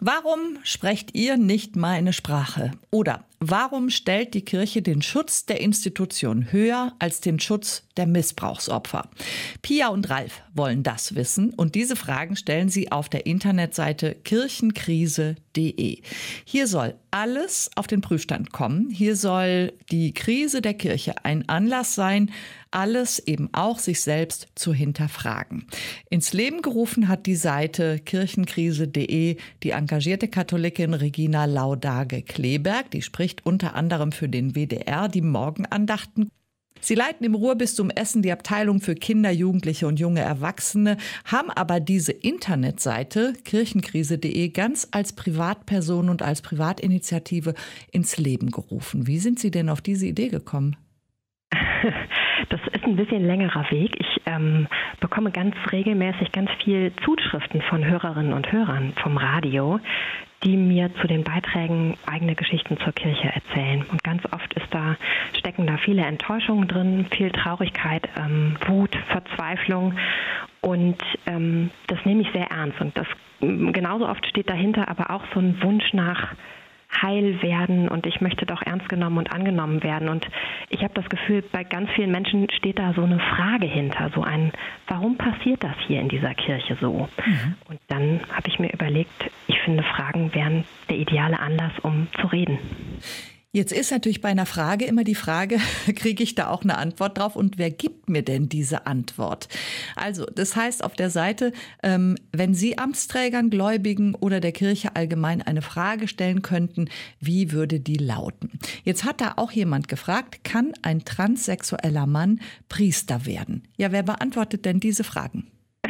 Warum sprecht ihr nicht meine Sprache? Oder warum stellt die Kirche den Schutz der Institution höher als den Schutz der Missbrauchsopfer? Pia und Ralf wollen das wissen und diese Fragen stellen sie auf der Internetseite kirchenkrise.de. Hier soll alles auf den Prüfstand kommen. Hier soll die Krise der Kirche ein Anlass sein, alles eben auch sich selbst zu hinterfragen. Ins Leben gerufen hat die Seite kirchenkrise.de die engagierte Katholikin Regina Laudage-Kleberg. Die spricht unter anderem für den WDR die Morgenandachten. Sie leiten im Ruhrbistum Essen die Abteilung für Kinder, Jugendliche und junge Erwachsene, haben aber diese Internetseite kirchenkrise.de ganz als Privatperson und als Privatinitiative ins Leben gerufen. Wie sind Sie denn auf diese Idee gekommen? Das ist ein bisschen längerer Weg. Ich bekomme ganz regelmäßig ganz viel Zuschriften von Hörerinnen und Hörern vom Radio, die mir zu den Beiträgen eigene Geschichten zur Kirche erzählen. Und ganz oft stecken da viele Enttäuschungen drin, viel Traurigkeit, Wut, Verzweiflung. Und das nehme ich sehr ernst. Und das genauso oft steht dahinter aber auch so ein Wunsch nach heil werden und ich möchte doch ernst genommen und angenommen werden. Und ich habe das Gefühl, bei ganz vielen Menschen steht da so eine Frage hinter, so ein, warum passiert das hier in dieser Kirche so? Und dann habe ich mir überlegt, ich finde, Fragen wären der ideale Anlass, um zu reden. Jetzt ist natürlich bei einer Frage immer die Frage, kriege ich da auch eine Antwort drauf und wer gibt mir denn diese Antwort? Also das heißt auf der Seite, wenn Sie Amtsträgern, Gläubigen oder der Kirche allgemein eine Frage stellen könnten, wie würde die lauten? Jetzt hat da auch jemand gefragt, kann ein transsexueller Mann Priester werden? Ja, wer beantwortet denn diese Fragen?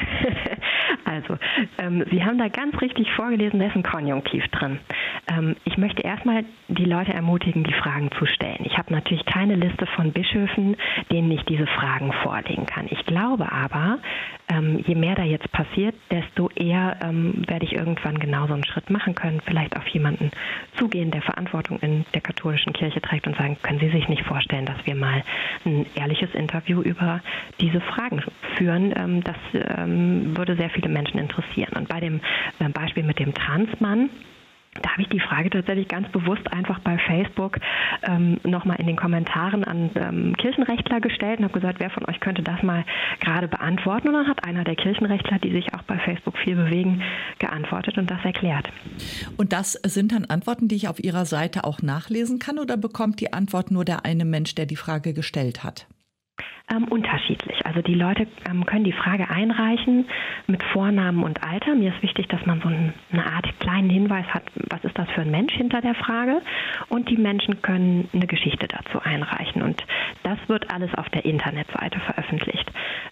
Also, Sie haben da ganz richtig vorgelesen, da ist ein Konjunktiv drin. Ich möchte erstmal die Leute ermutigen, die Fragen zu stellen. Ich habe natürlich keine Liste von Bischöfen, denen ich diese Fragen vorlegen kann. Ich glaube aber, je mehr da jetzt passiert, desto eher werde ich irgendwann genau so einen Schritt machen können, vielleicht auf jemanden zugehen, der Verantwortung in der katholischen Kirche trägt und sagen, können Sie sich nicht vorstellen, dass wir mal ein ehrliches Interview über diese Fragen führen? Das würde sehr viele Menschen interessieren. Und bei dem Beispiel mit dem Transmann, da habe ich die Frage tatsächlich ganz bewusst einfach bei Facebook nochmal in den Kommentaren an Kirchenrechtler gestellt und habe gesagt, wer von euch könnte das mal gerade beantworten? Und dann hat einer der Kirchenrechtler, die sich auch bei Facebook viel bewegen, geantwortet und das erklärt. Und das sind dann Antworten, die ich auf Ihrer Seite auch nachlesen kann oder bekommt die Antwort nur der eine Mensch, der die Frage gestellt hat? Unterschiedlich. Also die Leute können die Frage einreichen mit Vornamen und Alter. Mir ist wichtig, dass man so eine Art kleinen Hinweis hat, was ist das für ein Mensch hinter der Frage. Und die Menschen können eine Geschichte dazu einreichen. Und das wird alles auf der Internetseite veröffentlicht.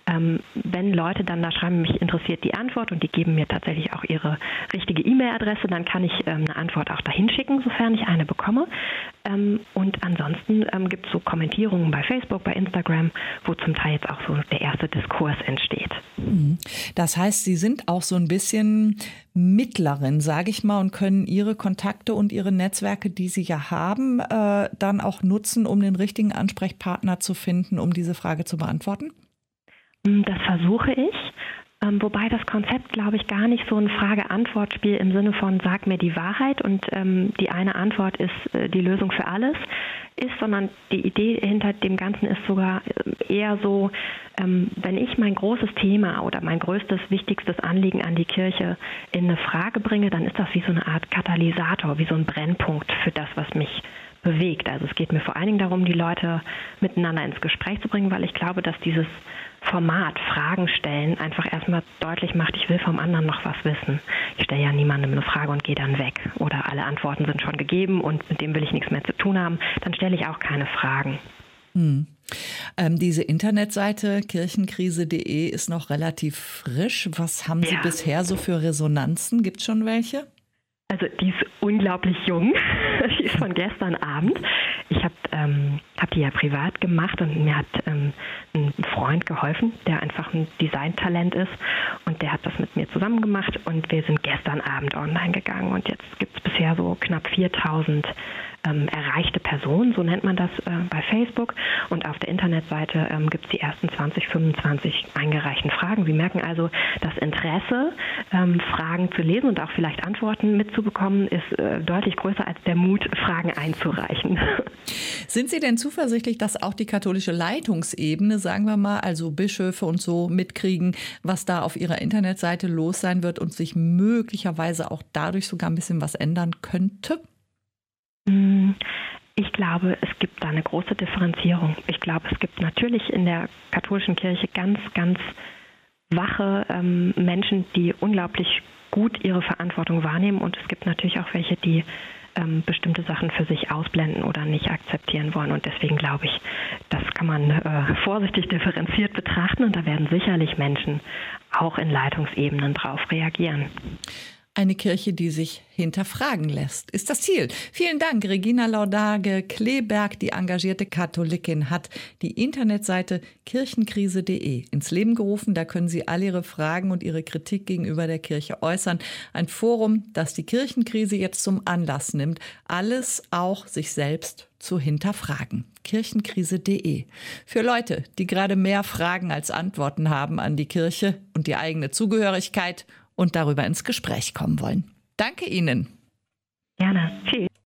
Wenn Leute dann da schreiben, mich interessiert die Antwort und die geben mir tatsächlich auch ihre richtige E-Mail-Adresse, dann kann ich eine Antwort auch dahin schicken, sofern ich eine bekomme. Und ansonsten gibt es so Kommentierungen bei Facebook, bei Instagram, wo zum Teil jetzt auch so der erste Diskurs entsteht. Das heißt, Sie sind auch so ein bisschen Mittlerin, sage ich mal, und können Ihre Kontakte und Ihre Netzwerke, die Sie ja haben, dann auch nutzen, um den richtigen Ansprechpartner zu finden, um diese Frage zu beantworten? Das versuche ich. Wobei das Konzept, glaube ich, gar nicht so ein Frage-Antwort-Spiel im Sinne von sag mir die Wahrheit und die eine Antwort ist die Lösung für alles ist, sondern die Idee hinter dem Ganzen ist sogar eher so, wenn ich mein großes Thema oder mein größtes, wichtigstes Anliegen an die Kirche in eine Frage bringe, dann ist das wie so eine Art Katalysator, wie so ein Brennpunkt für das, was mich bewegt. Also es geht mir vor allen Dingen darum, die Leute miteinander ins Gespräch zu bringen, weil ich glaube, dass dieses Format Fragen stellen einfach erstmal deutlich macht, ich will vom anderen noch was wissen. Ich stelle ja niemandem eine Frage und gehe dann weg. Oder alle Antworten sind schon gegeben und mit dem will ich nichts mehr zu tun haben. Dann stelle ich auch keine Fragen. Diese Internetseite kirchenkrise.de ist noch relativ frisch. Was haben Sie bisher so für Resonanzen? Gibt es schon welche? Also die ist unglaublich jung. Die ist von gestern Abend. Ich hab die ja privat gemacht und mir hat ein Freund geholfen, der einfach ein Designtalent ist und der hat das mit mir zusammen gemacht und wir sind gestern Abend online gegangen und jetzt gibt es bisher so knapp 4.000 erreichte Person, so nennt man das bei Facebook. Und auf der Internetseite gibt es die ersten 20, 25 eingereichten Fragen. Sie merken also, das Interesse, Fragen zu lesen und auch vielleicht Antworten mitzubekommen, ist deutlich größer als der Mut, Fragen einzureichen. Sind Sie denn zuversichtlich, dass auch die katholische Leitungsebene, sagen wir mal, also Bischöfe und so mitkriegen, was da auf ihrer Internetseite los sein wird und sich möglicherweise auch dadurch sogar ein bisschen was ändern könnte? Ich glaube, es gibt da eine große Differenzierung. Ich glaube, es gibt natürlich in der katholischen Kirche ganz, ganz wache Menschen, die unglaublich gut ihre Verantwortung wahrnehmen. Und es gibt natürlich auch welche, die bestimmte Sachen für sich ausblenden oder nicht akzeptieren wollen. Und deswegen glaube ich, das kann man vorsichtig differenziert betrachten. Und da werden sicherlich Menschen auch in Leitungsebenen drauf reagieren. Eine Kirche, die sich hinterfragen lässt, ist das Ziel. Vielen Dank, Regina Laudage-Kleeberg, die engagierte Katholikin, hat die Internetseite kirchenkrise.de ins Leben gerufen. Da können Sie all Ihre Fragen und Ihre Kritik gegenüber der Kirche äußern. Ein Forum, das die Kirchenkrise jetzt zum Anlass nimmt, alles auch sich selbst zu hinterfragen. Kirchenkrise.de. Für Leute, die gerade mehr Fragen als Antworten haben an die Kirche und die eigene Zugehörigkeit und darüber ins Gespräch kommen wollen. Danke Ihnen. Gerne. Tschüss.